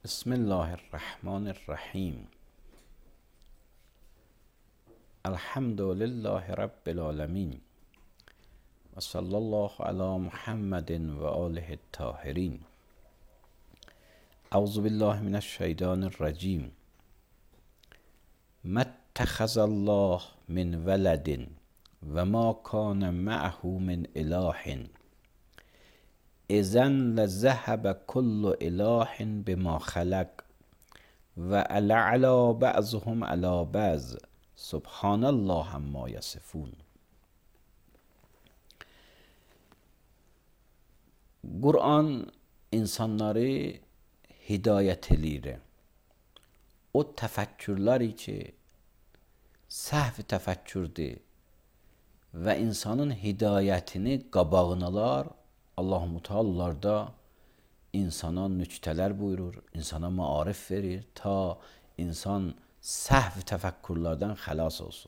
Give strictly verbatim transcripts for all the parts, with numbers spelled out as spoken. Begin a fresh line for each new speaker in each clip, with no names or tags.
بسم الله الرحمن الرحیم. الحمد لله رب العالمین و صلی الله علی محمد و آله الطاهرین. اعوذ بالله من الشیطان الرجیم. ما اتخذ الله من ولد و ما کان معه من اله اذا لذهب كل اله بما خلق و علی بعضهم علی بعض سبحان الله عما یصفون. Qur'an insanları hidayət eləyir. O təfəkkürlər ki, səhv təfəkkürdür və insanın hidayətini qabağına alar. Allah-u Teala'larda insana nüktələr buyurur, insana maarif verir ta insan səhv təfəkkürlərdən xəlas olsun.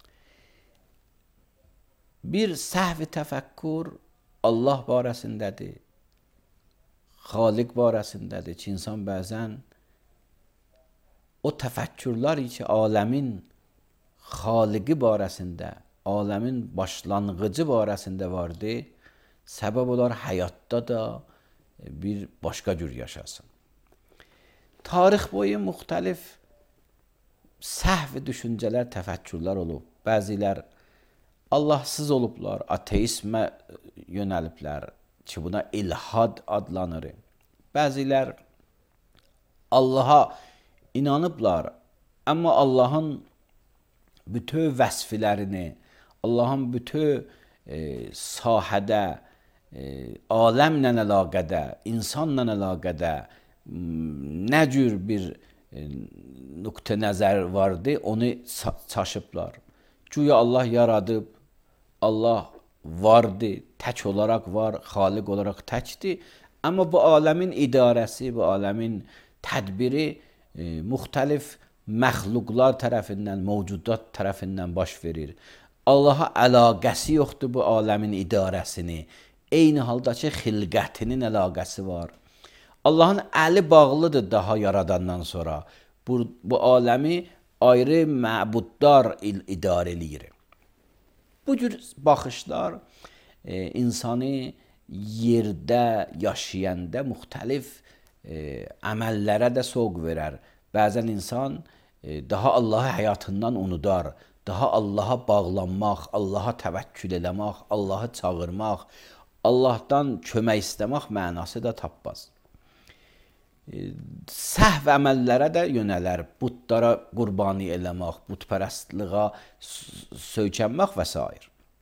Bir səhv təfəkkür Allah barəsindədir, Xaliq barəsindədir ki, insan bəzən o təfəkkürlər ki, aləmin Xaliqi barəsində, aləmin başlanğıcı barəsində vardır, səbəb olar həyatda da bir başqa cür yaşasın. Tarix boyu müxtəlif səhv düşüncələr, təfəkkürlər olub. Bəzilər Allahsız olublar, ateizmə yönəliblər ki, buna ilhad adlanır. Bəzilər Allaha inanıblar, amma Allahın bütün vəsflərini, Allahın bütün e, sahədə, e, aləmlə əlaqədə, insanla əlaqədə nə cür bir e, nöqtə nəzər vardı, onu çaşıblar. Güya Allah yaradıb, Allah vardı, tək olaraq var, xaliq olaraq təkdir. Amma bu aləmin idarəsi, bu aləmin tədbiri e, müxtəlif məxluqlar tərəfindən, mövcudat tərəfindən baş verir. Allaha əlaqəsi yoxdur bu aləmin idarəsini. Eyni halda ki, xilqətinin əlaqəsi var. Allahın əli bağlıdır daha yaradandan sonra. Bu, bu aləmi ayrı məbudlar idarə eləyir. Bu cür baxışlar e, insanı yerdə yaşayanda müxtəlif e, əməllərə də soğ verər. Bəzən insan e, daha Allahı həyatından unudar, daha Allaha bağlanmaq, Allaha təvəkkül eləmək, Allahı çağırmaq, Allahdan kömək istəmək mənası da tapmaz. E, səhv əməllərə də yönələr, butlara qurbani eləmək, butpərəstliğə söykənmək və s.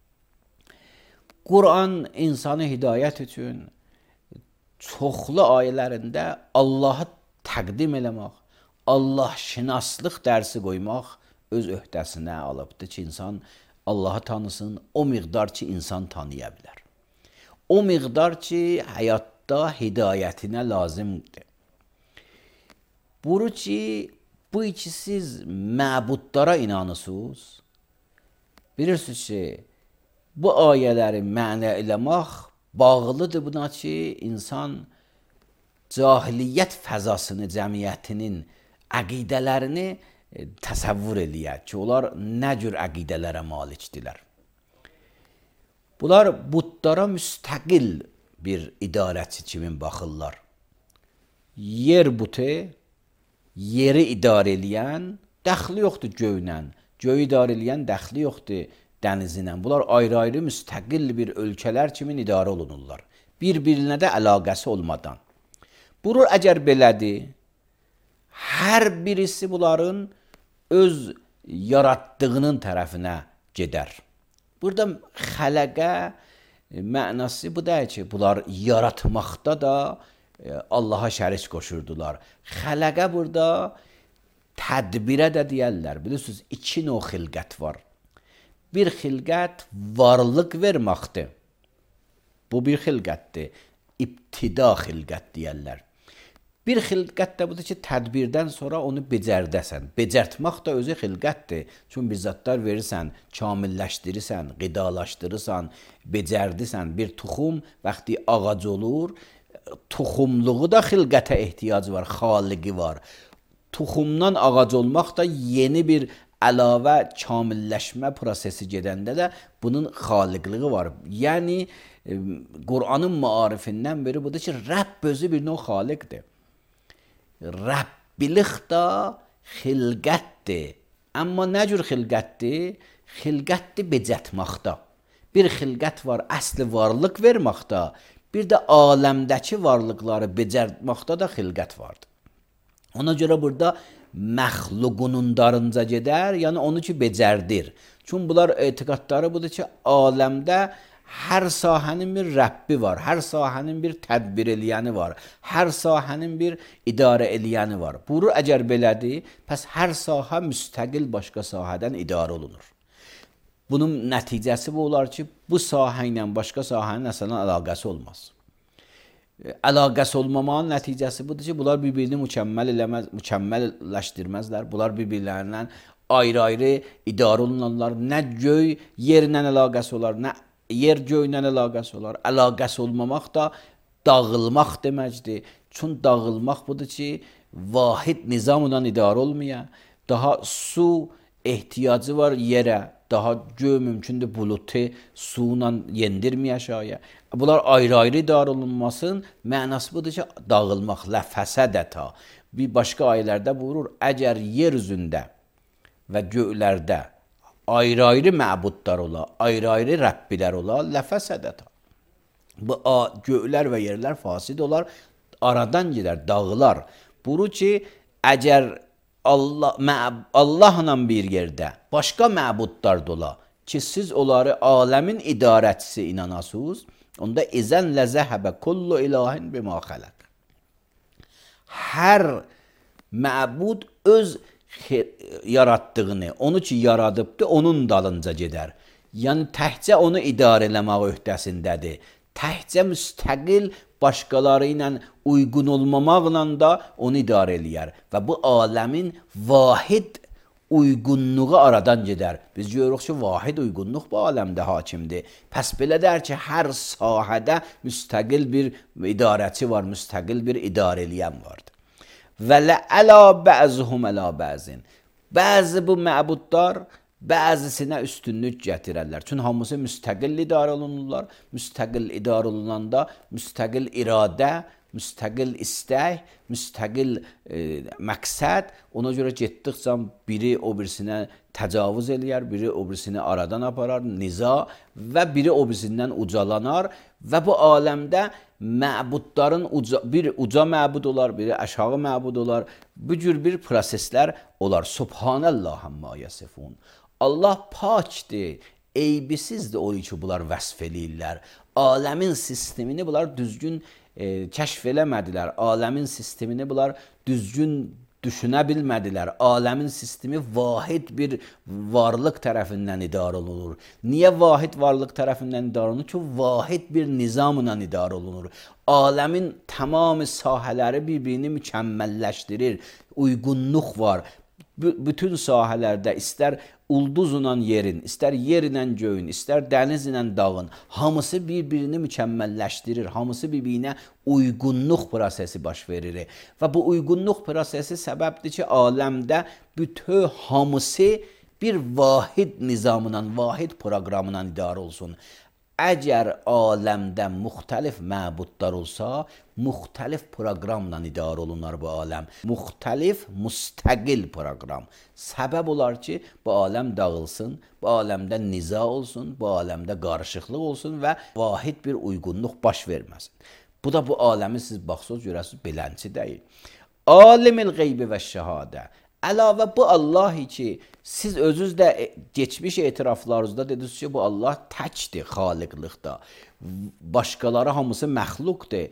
Qur'an insanı hidayət üçün çoxlu ayələrində Allahı təqdim eləmək, Allah şinaslıq dərsi qoymaq öz öhdəsinə alıbdır ki, insan Allahı tanısın, o miqdar ki, insan tanıya bilər. O miqdar ki, həyatda hidayətinə lazımdır. Bunu ki, bu ki, siz məbudlara inanırsınız, bilirsiniz ki, bu ayələri mənə eləmək bağlıdır buna ki, insan cahiliyyət fəzasını, cəmiyyətinin əqidələrini təsəvvür eləyək ki, onlar nə cür əqidələrə malikdirlər. Bunlar butlara müstəqil bir idarəçi kimi baxırlar. Yer butu, yeri idarə eləyən dəxli yoxdur göylə, göyü idarə eləyən dəxli yoxdur dənizinlə. Bunlar ayrı-ayrı müstəqil bir ölkələr kimi idarə olunurlar. Bir-birinə də əlaqəsi olmadan. Bunu əgər belədir, hər birisi bunların öz yaratdığının tərəfinə gedər. Burada xələqə mənası bu deyil ki, bunlar yaratmaqda da Allaha şərik qoşurdular. Xələqə burada tədbirə də deyərlər. Bilirsiniz, iki növ xilqət var. Bir xilqət varlıq verməkdir. Bu bir xilqətdir. İbtida xilqət deyərlər. Bir xilqət də budur ki, tədbirdən sonra onu becərdəsən. Becərtmək də özü xilqətdir. Çünki bir zatlar verirsən, kamilləşdirirsən, qidalaşdırırsan, becərdirsən. Bir tuxum vaxtı ağac olur, toxumluğu da xilqətə ehtiyacı var, xaliqi var. Toxumdan ağac olmaq da yeni bir əlavə kamilləşmə prosesi gedəndə də bunun xaliqliyi var. Yəni Qur'anın maarifindən biri budur ki, Rəbb özü bir növ xaliqdir. Rəbbilik da xilqətdir. Amma nə cür xilqətdir? Xilqətdir becətmaqda. Bir xilqət var, əsli varlıq verməkdə, bir də aləmdəki varlıqları becərtməkdə də xilqət vardır. Ona görə burada məxluqunun darınca gedər, yəni onu ki becərdir. Çünki bunlar etiqadları budur ki, aləmdə hər sahənin bir Rəbbi var, hər sahənin bir tədbir eləyəni var, hər sahənin bir idarə eləyəni var. Bunu əgər belədir, pəs hər sahə müstəqil başqa sahədən idarə olunur. Bunun nəticəsi bu olar ki, bu sahə ilə başqa sahənin əslən əlaqəsi olmaz. Əlaqəsi olmamanın nəticəsi budur ki, bunlar bir-birini mükəmməl eləməz, mükəmməlləşdirməzlər. Bunlar bir-birlərindən ayrı-ayrı idarə olunanlar. Nə göy yerlə əlaqəsi olar, nə yer göylə əlaqəsi olar. Əlaqəsi olmamaq da dağılmaq deməkdir. Çünki dağılmaq budur ki, vahid nizamla idarə olmaya, daha su ehtiyacı var yerə, daha göy mümkündür bulutu suyla yendirməyə aşağıya. Bunlar ayrı-ayrı idarə olunmasın, mənası budur ki, dağılmaq, ləfəsədəta. Bir başqa ayələrdə buyurur, əgər yer üzündə və göylərdə ayrı-ayrı məbudlar ola, ayrı-ayrı Rəbbilər ola, ləfəsədəta. Bu göylər və yerlər fasid olar, aradan gedər, dağılar. Buyurur ki, əgər Allah, Allahla bir yerdə başqa məbudlar da ola ki, siz onları aləmin idarəçisi inanasınız, onda izən ləzəhəbə kullu ilahin bima xələq. Hər məbud öz yaratdığını, onu ki yaradıbdır, onun dalınca gedər. Yəni təkcə onu idarə eləmək öhdəsindədir. Təkcə müstəqil başqaları ilə uyğun olmamaqla da onu idarə eləyər. Və bu aləmin vahid uyğunluğu aradan gedər. Biz görürük ki, vahid uyğunluq bu aləmdə hakimdir. Pəs belə dər ki, hər sahədə müstəqil bir idarəçi var, müstəqil bir idarə eləyən vardır. Və lə'ələ bə'zuhum ələ bə'zin. Bəzi bu məbudlar bəzisinə üstünlük gətirərlər. Çünki hamısı müstəqil idarə olunurlar. Müstəqil idarə olunanda müstəqil iradə, müstəqil istək, müstəqil e, məqsəd. Ona görə getdikcə biri o birisinə təcavüz eləyər, biri o birisini aradan aparar, niza və biri o birisindən ucalanar və bu aləmdə məbudların uca, bir uca məbud olar, biri aşağı məbud olar. Bu cür bir proseslər olar. Subhanallah amma yasifun. Allah pakdir, eybisizdir o ki bunlar vəsf eləyirlər. Aləmin sistemini bunlar düzgün e, kəşf eləmədilər. Aləmin sistemini bunlar düzgün düşünə bilmədilər. Aləmin sistemi vahid bir varlıq tərəfindən idarə olunur. Niyə vahid varlıq tərəfindən idarə olunur? Ki, vahid bir nizamla idarə olunur. Aləmin tamamı sahələri bir-birini mükəmməlləşdirir. Uyğunluq var. B bütün sahələrdə istər ulduzla yerin, istər yer ilə göyün, istər dəniz ilə dağın, hamısı bir-birini mükəmməlləşdirir, hamısı bir-birinə uyğunluq prosesi baş verir. Və bu uyğunluq prosesi səbəbdir ki, aləmdə bütün hamısı bir vahid nizamla, vahid proqramla idarə olsun. Əgər aləmdə müxtəlif məbudlar olsa, müxtəlif proqramla idarə olunar bu aləm. Müxtəlif, müstəqil proqram. Səbəb olar ki, bu aləm dağılsın, bu aləmdə niza olsun, bu aləmdə qarışıqlıq olsun və vahid bir uyğunluq baş verməsin. Bu da bu aləmi siz baxsınız, görəsiniz, belənçi deyil. Alimil qeybi və şəhadə. Əlavə bu Allah ki, siz özünüz də geçmiş etiraflarınızda dediniz ki, bu Allah təkdir xaliqlikdə. Başqaları hamısı məxluqdur.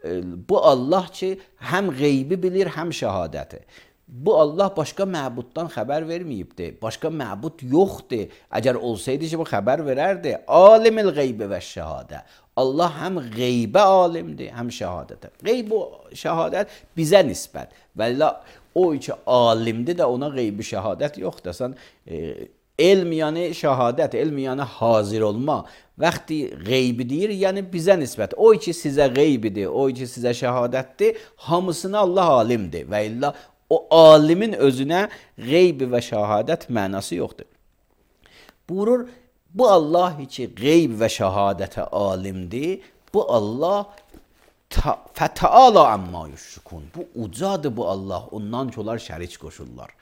Bu Allah ki, həm qeybi bilir, həm şəhadəti. Bu Allah başqa məbuddan xəbər verməyibdir. Başqa məbud yoxdur. Əgər olsaydı ki, bu xəbər verərdi. Alimil qeybi və şəhadə. Allah həm qeybə alimdir, həm şəhadətə. Qeyb və şəhadət bizə nisbət. Vəllə o ki alimdir də ona qeybi şəhadət yoxdur. Sən e, Elm yəni şəhadət, elm yəni hazır olma. Vaxtı qeybi deyir, yəni bizə nisbət. O ki sizə qeybidir, o ki sizə şəhadətdir, hamısına Allah alimdir. Və illa o alimin özünə qeybi və şəhadət mənası yoxdur. Buyurur, bu Allah ki qeyb və şəhadətə alimdir, bu Allah fətəala amma yüşrikun. Bu ucadır bu Allah, ondan ki onlar şərik qoşurlar.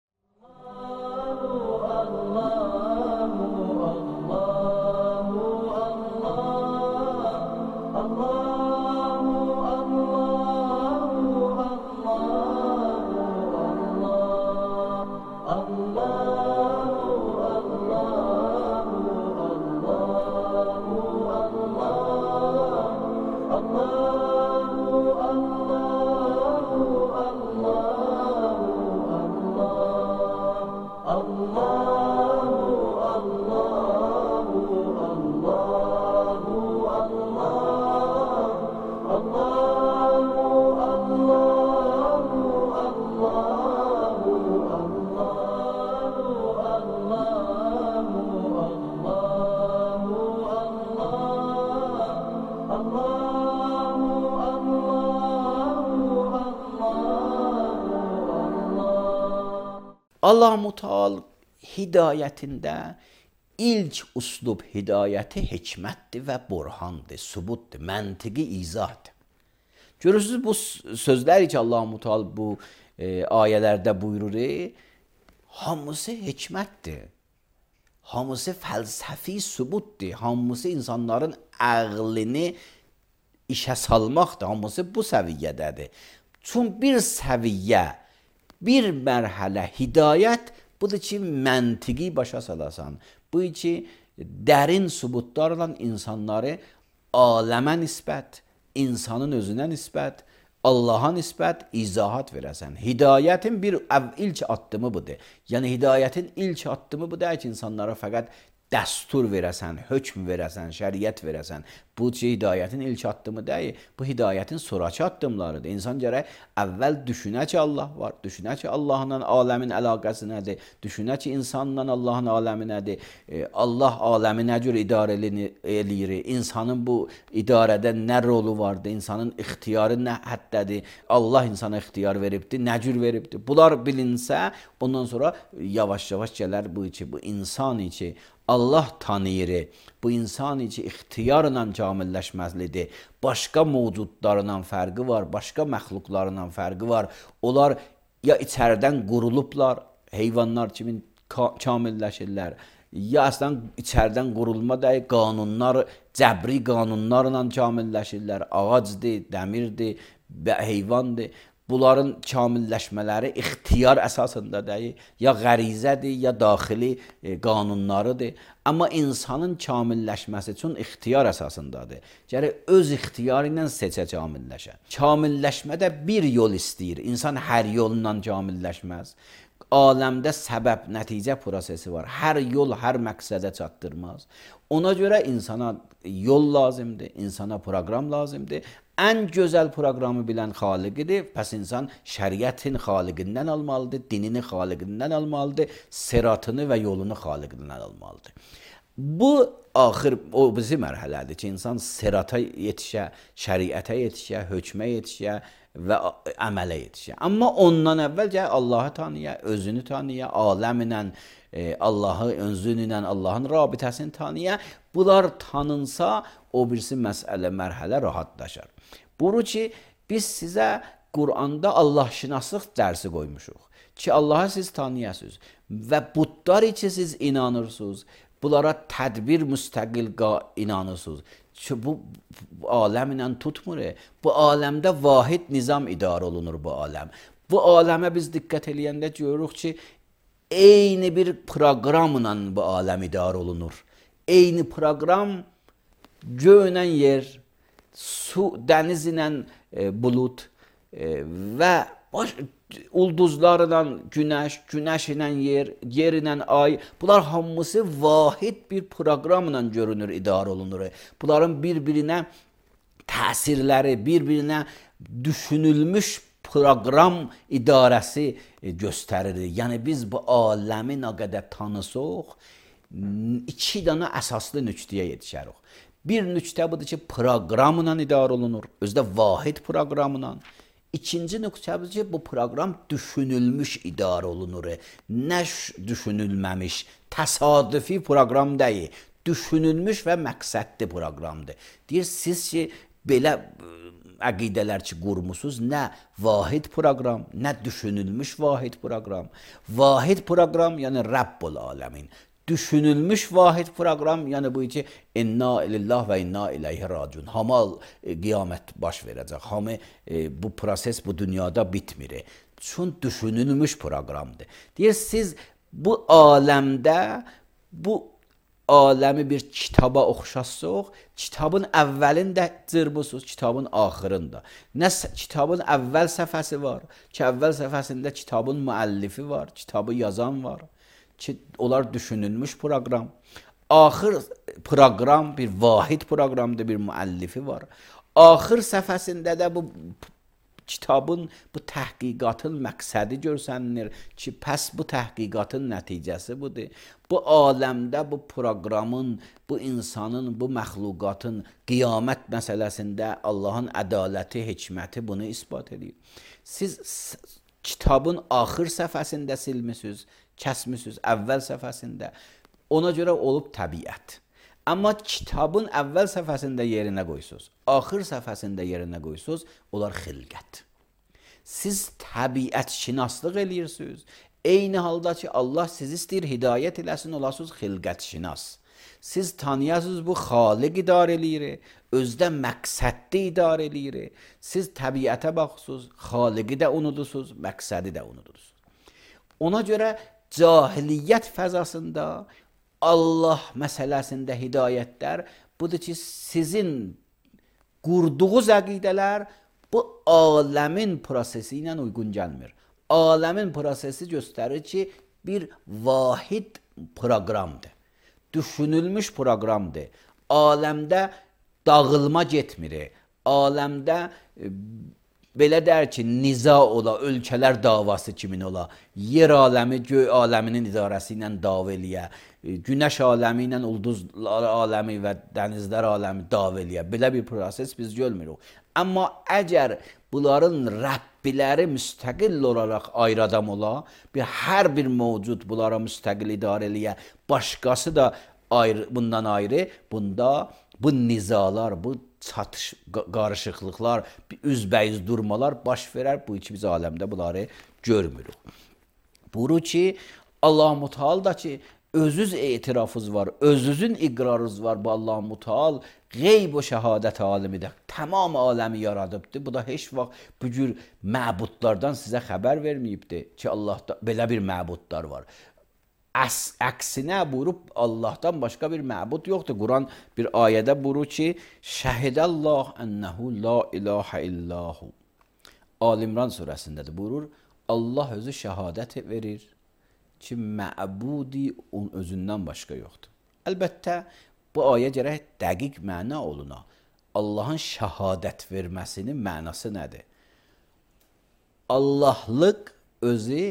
Allah-u Teala hidayətində ilk uslub hidayəti hikmətdir və burhandır, sübutdur, məntiqi izahdır. Görürsünüz bu sözlər ki Allah-u Teala bu e, ayələrdə buyurur, hamısı hikmətdir, hamısı fəlsəfi sübutdur, hamısı insanların ağlını işə salmaqdır, hamısı bu səviyyədədir. Çünki bir səviyyə, bir mərhələ hidayət budur ki, məntiqi başa salasan. Bu ki, dərin sübutlarla insanları aləmə nisbət, insanın özünə nisbət, Allaha nisbət izahat verəsən. Hidayətin bir ilk addımı budur. Yəni, hidayətin ilk addımı budur ki, insanlara fəqət dəstur verəsən, hökm verəsən, şəriət verəsən. Bu ki, hidayətin ilk addımı deyil, bu hidayətin sonraki addımlarıdır. İnsan gərək əvvəl düşünə ki, Allah var, düşünə ki, Allahla aləmin əlaqəsi nədir, düşünə ki, insanla Allahın aləmi nədir, e, Allah aləmi nə cür idarə eləyir, insanın bu idarədə nə rolu vardır, insanın ixtiyarı nə həddədir, Allah insana ixtiyar veribdir, nə cür veribdir. Bunlar bilinsə, ondan sonra yavaş-yavaş gələr bu ki, bu insan ki, Allah tanıyır, bu insan ki, ixtiyarla kamilləşməzlidir. Başqa mövcudlarla fərqi var, başqa məxluqlarla fərqi var. Onlar ya içərdən qurulublar, heyvanlar kimi kamilləşirlər, ya əslən içərdən qurulma deyil, qanunlar, cəbri qanunlarla kamilləşirlər, ağacdır, dəmirdir, heyvandır. Bunların kamilləşmələri ixtiyar əsasında deyil, ya qərizədir, ya daxili e, qanunlarıdır. Amma insanın kamilləşməsi üçün ixtiyar əsasındadır. Gərək öz ixtiyarı ilə seçə kamilləşə. Kamilləşmədə bir yol istəyir. İnsan hər yolla kamilləşməz. Aləmdə səbəb, nəticə prosesi var. Hər yol hər məqsədə çatdırmaz. Ona görə insana yol lazımdır, insana proqram lazımdır. Ən gözəl proqramı bilən xaliqidir. Pəs insan şəriətin xaliqindən almalıdır, dinini xaliqindən almalıdır, sıratını və yolunu xaliqindən almalıdır. Bu axır o bizi mərhələdir ki, insan sırata yetişə, şəriətə yetişə, hökmə yetişə və əmələ yetişə. Amma ondan əvvəlcə Allahı tanıya, özünü tanıya, aləminlə, e, Allahı özünlə, Allahın rabitəsini tanıya. Bunlar tanınsa, o birisi məsələ, mərhələ rahatlaşar. Buyurur ki, biz sizə Quranda Allahşınaslıq dərsi qoymuşuq ki, Allahı siz tanıyasınız və budlar ki, siz inanırsınız, bunlara tədbir müstəqil inanırsınız. Ki, bu, bu aləmlə tutmur. Bu aləmdə vahid nizam idarə olunur bu aləm. Bu aləmə biz diqqət eləyəndə görürük ki, eyni bir proqramla bu aləm idarə olunur. Eyni proqram göylə yer, su, dəniz ilə e, bulut e, və baş, ulduzlarla günəş, günəş ilə yer, yer ilə ay, bunlar hamısı vahid bir proqramla görünür, idarə olunur. Bunların bir-birinə təsirləri, bir-birinə düşünülmüş proqram idarəsi göstərir. Yəni biz bu aləmi nə qədər tanısaq, iki dənə əsaslı nöqtəyə yetişərik. Bir nöqtə budur ki, proqramla idarə olunur, özdə vahid proqramla. İkinci nöqtə budur ki, bu proqram düşünülmüş idarə olunur. Nə düşünülməmiş, təsadüfi proqram deyil, düşünülmüş və məqsədli proqramdır. Deyir, siz ki, belə əqidələr ki, qurmusunuz, nə vahid proqram, nə düşünülmüş vahid proqram. Vahid proqram, yəni Rəbbul aləmin. Düşünülmüş vahid proqram, yəni bu ki, inna ilillah və inna ileyhi raciun. Hamal qiyamət baş verəcək. Hamı e, bu proses bu dünyada bitmir. Çün düşünülmüş proqramdır. Deyir, siz bu aləmdə bu aləmi bir kitaba oxşatsaq, kitabın əvvəlində cırmısınız, kitabın axırında. Nə kitabın əvvəl səfəsi var ki, əvvəl səfəsində kitabın müəllifi var, kitabı yazan var ki, onlar düşünülmüş proqram. Axır proqram bir vahid proqramdır, bir müəllifi var. Axır səfəsində də bu kitabın, bu təhqiqatın məqsədi görsənir ki, pəs bu təhqiqatın nəticəsi budur. Bu aləmdə, bu proqramın, bu insanın, bu məxluqatın qiyamət məsələsində Allahın ədaləti, hikməti bunu isbat edir. Siz kitabın axır səfəsində silmisiniz, kəsmisiniz, əvvəl səfəsində. Ona görə olub təbiət. Amma kitabın əvvəl səfəsində yerinə qoysunuz, axır səfəsində yerinə qoysunuz, onlar xilqət. Siz təbiət şinaslıq eləyirsiniz. Eyni halda ki, Allah sizi istəyir, hidayət eləsin, olasınız xilqət şinas. Siz tanıyasınız, bu xaliq idarə eləyir, özdə məqsədli idarə eləyir. Siz təbiətə baxırsınız, xaliqi də unudursunuz, məqsədi də unudursunuz. Ona görə cahiliyyət fəzasında, Allah məsələsində hidayətlər budur ki, sizin qurduğunuz əqidələr bu aləmin prosesi ilə uyğun gəlmir. Aləmin prosesi göstərir ki, bir vahid proqramdır, düşünülmüş proqramdır. Aləmdə dağılma getmir. Aləmdə e, belə dər ki, niza ola, ölkələr davası kimin ola, yer aləmi, göy aləminin idarəsi ilə dava eləyə, günəş aləmi ilə ulduzlar aləmi və dənizlər aləmi dava eləyə. Belə bir proses biz görmürük. Amma əgər bunların Rəbbiləri müstəqil olaraq ayrı adam ola, bir hər bir mövcud bunlara müstəqil idarə eləyə, başqası da ayrı, bundan ayrı, bunda bu nizalar, bu çatış, qarışıqlıqlar, üzbəyiz durmalar baş verər. Bu iki biz aləmdə bunları görmürük. Buyurur ki, Allah-u Müteal da ki, özünüz etirafınız var, özünüzün iqrarınız var. Bu Allah-u Müteal qeyb və şəhadət alimidir. Tamam aləmi yaradıbdır. Bu da heç vaxt bu cür məbudlardan sizə xəbər verməyibdir ki, Allahda belə bir məbudlar var. Əs, əksinə buyurub Allahdan başqa bir məbud yoxdur. Quran bir ayədə buyurur ki, şəhidəllah ənəhu la ilahə illahu. Al-İmran surəsindədir. Buyurur, Allah özü şəhadət verir ki, məbudi onun özündən başqa yoxdur. Əlbəttə, bu ayə gərək dəqiq məna oluna. Allahın şəhadət verməsinin mənası nədir? Allahlıq özü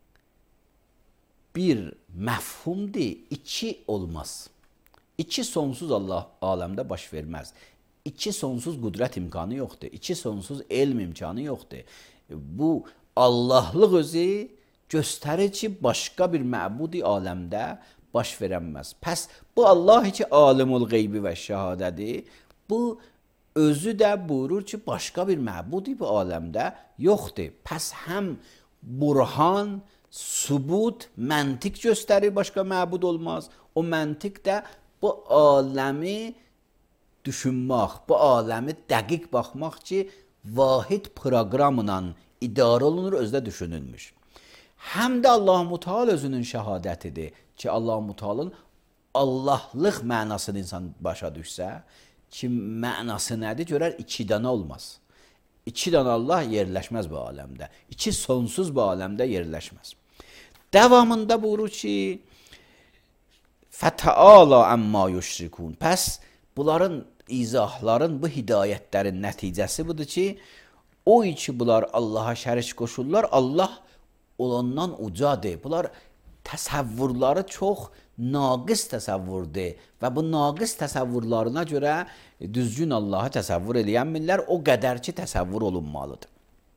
bir məfhumdur, iki olmaz. İki sonsuz Allah aləmdə baş verməz. İki sonsuz qüdrət imkanı yoxdur. İki sonsuz elm imkanı yoxdur. Bu Allahlıq özü göstərir ki, başqa bir məbudi aləmdə baş verənməz. Pəs bu Allah ki, alimul qeybi və şəhadədir, bu özü də buyurur ki, başqa bir məbudi bu aləmdə yoxdur. Pəs həm burhan, sübut, məntiq göstərir, başqa məbud olmaz. O məntiq də bu aləmi düşünmək, bu aləmi dəqiq baxmaq ki, vahid proqramla idarə olunur, özdə düşünülmüş. Həm də Allah-u Müteal özünün şəhadətidir ki, Allah-u Mütealın Allahlıq mənasını insan başa düşsə ki, mənası nədir? Görər, iki dənə olmaz. İki dənə Allah yerləşməz bu aləmdə. İki sonsuz bu aləmdə yerləşməz. Davamında buyurur ki, fətəala əmmə yüşrikun. Pəs bunların izahların, bu hidayətlərin nəticəsi budur ki, o ki bunlar Allaha şərik qoşurlar, Allah olandan ucadır. Bunlar təsəvvürləri çox naqis təsəvvürdür və bu naqis təsəvvürlərinə görə düzgün Allahı təsəvvür eləyənmirlər, o qədər ki təsəvvür olunmalıdır.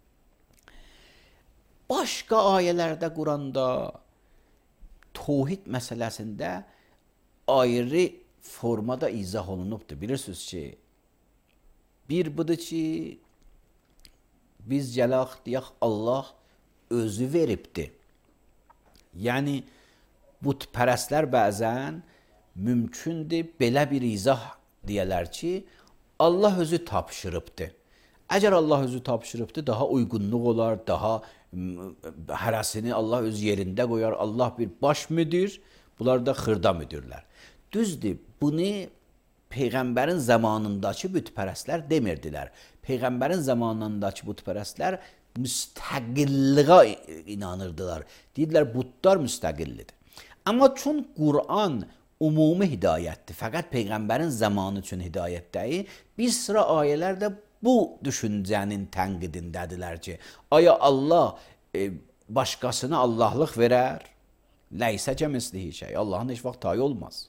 Başqa ayələrdə Quranda təvhid məsələsində ayrı formada izah olunubdur. Bilirsiniz ki, bir budur ki, biz gələk deyək Allah özü veribdir. Yəni bütpərəstlər bəzən mümkündür belə bir izah deyələr ki, Allah özü tapşırıbdır. Əgər Allah özü tapşırıbdır, daha uyğunluq olar, daha hərəsini Allah öz yerində qoyar. Allah bir baş müdür, bunlar da xırda müdürlər. Düzdür, bunu Peyğəmbərin zamanındakı bütpərəstlər demirdilər. Peyğəmbərin zamanındakı bütpərəstlər müstəqilliğə inanırdılar. Deyirlər, bütlər müstəqillidir. Amma çün Qur'an ümumi hidayətdir, fəqət Peyğəmbərin zamanı üçün hidayət deyil, bir sıra ayələrdə bu düşüncənin tənqidindədirlər ki, aya Allah e, başqasına Allahlıq verər? Ləysə kəmislihi şey. Allahın heç vaxt tayı olmaz.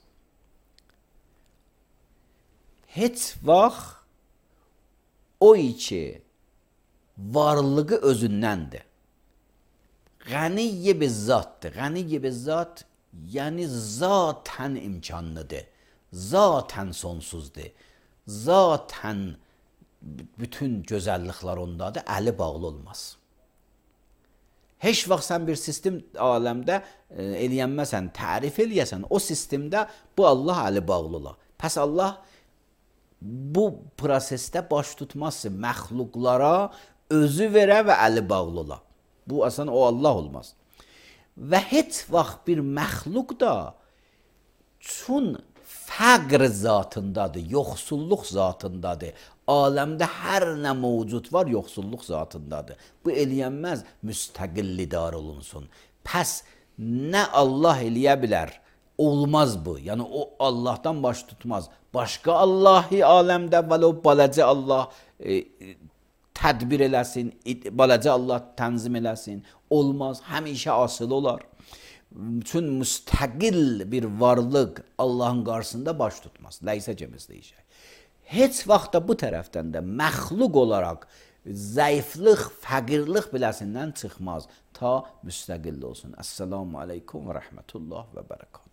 Heç vaxt o ki varlığı özündəndir. Qəniyyə bizzatdır. Qəniyyə bizzat yəni zatən imkanlıdır. Zatən sonsuzdur. Zatən bütün gözəlliklər ondadır. Əli bağlı olmaz. Heç vaxt sən bir sistem aləmdə e, eləyənməsən, tərif eləyəsən, o sistemdə bu Allah əli bağlı olar. Pəs Allah bu prosesdə baş tutmazsa məxluqlara özü verə və əli bağlı ola. Bu aslında o Allah olmaz. Və heç vaxt bir məxluq da çün fəqr zatındadır, yoxsulluq zatındadır. Aləmdə hər nə mövcud var, yoxsulluq zatındadır. Bu eləyənməz müstəqillidar olunsun. Pəs nə Allah eləyə bilər? Olmaz bu. Yəni o Allahdan baş tutmaz. Başqa Allahi aləmdə vələ o balacə Allah e, tədbir eləsin, balacə Allah tənzim eləsin. Olmaz. Həmişə asılı olar. Çün müstəqil bir varlıq Allahın qarşısında baş tutmaz. Ləysə cəmizliyi şey. Heç vaxt da bu tərəfdən də məxluq olaraq zəiflik, fəqirlik biləsindən çıxmaz. Ta müstəqil olsun. Əssalamu aleykum və rəhmətullah və bərəkət.